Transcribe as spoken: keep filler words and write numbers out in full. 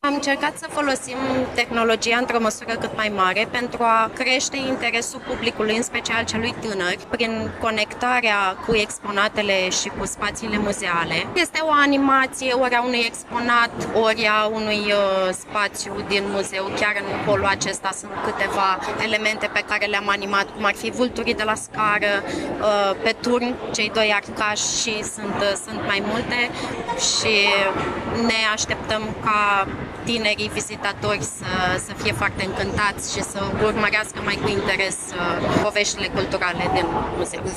Am încercat să folosim tehnologia într-o măsură cât mai mare pentru a crește interesul publicului, în special celui tânăr, prin conectarea cu exponatele și cu spațiile muzeale. Este o animație ori a unui exponat, ori a unui uh, spațiu din muzeu. Chiar în holul acesta sunt câteva elemente pe care le-am animat, cum ar fi vulturii de la scară, uh, pe turn, cei doi arcași și sunt, uh, sunt mai multe și ne așteptăm ca tinerii vizitatori să, să fie foarte încântați și să urmărească mai cu interes uh, poveștile culturale din muzeu.